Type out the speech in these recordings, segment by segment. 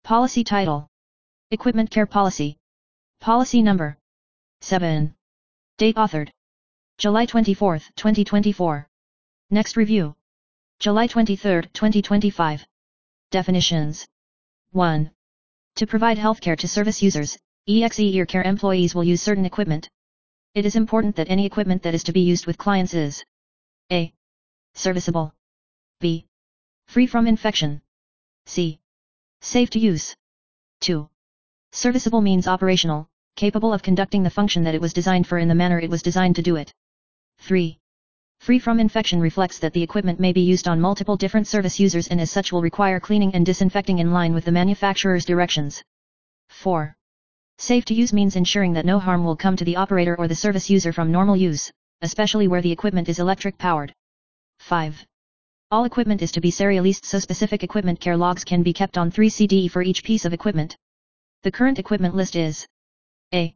Policy Title: Equipment Care Policy. Policy Number 7. Date authored: July 24, 2024. Next review: July 23, 2025. Definitions: 1. To provide healthcare to service users, EXE Ear Care employees will use certain equipment. It is important that any equipment that is to be used with clients is a. Serviceable, b. Free from infection, c. Safe to use. 2. Serviceable means operational, capable of conducting the function that it was designed for in the manner it was designed to do it. 3. Free from infection reflects that the equipment may be used on multiple different service users and as such will require cleaning and disinfecting in line with the manufacturer's directions. 4. Safe to use means ensuring that no harm will come to the operator or the service user from normal use, especially where the equipment is electric powered. 5. All equipment is to be serialized so specific equipment care logs can be kept on 3 CDE for each piece of equipment. The current equipment list is a.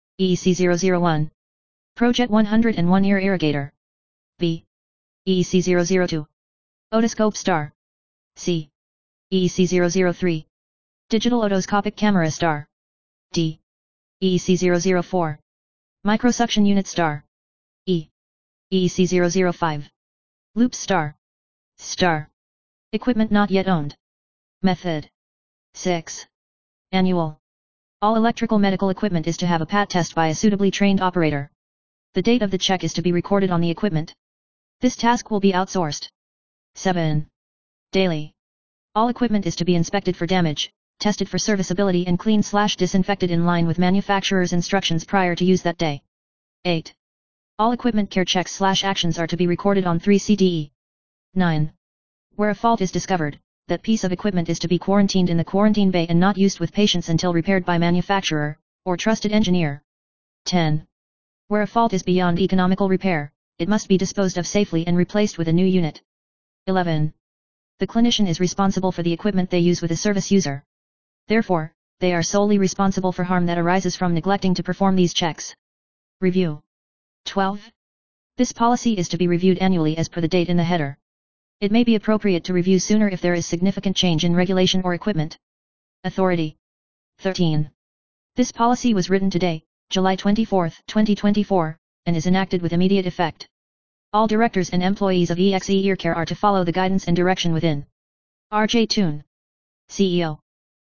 EEC001 ProJet 101 Ear Irrigator, b. EEC002 Otoscope Star, c. EEC003 Digital Otoscopic Camera Star, d. EEC004 Microsuction Unit Star, e. EEC005 Loop Star, star. Equipment not yet owned. Method 6. Annual. All electrical medical equipment is to have a PAT test by a suitably trained operator. The date of the check is to be recorded on the equipment. This task will be outsourced. 7. Daily. All equipment is to be inspected for damage, tested for serviceability and clean/disinfected in line with manufacturer's instructions prior to use that day. 8. All equipment care checks/actions are to be recorded on 3 CDE. 9. Where a fault is discovered, that piece of equipment is to be quarantined in the quarantine bay and not used with patients until repaired by manufacturer, or trusted engineer. 10. Where a fault is beyond economical repair, it must be disposed of safely and replaced with a new unit. 11. The clinician is responsible for the equipment they use with a service user. Therefore, they are solely responsible for harm that arises from neglecting to perform these checks. Review. 12. This policy is to be reviewed annually as per the date in the header. It may be appropriate to review sooner if there is significant change in regulation or equipment. Authority. 13. This policy was written today, July 24, 2024, and is enacted with immediate effect. All directors and employees of EXE Ear Care are to follow the guidance and direction within. RJ Toon, CEO.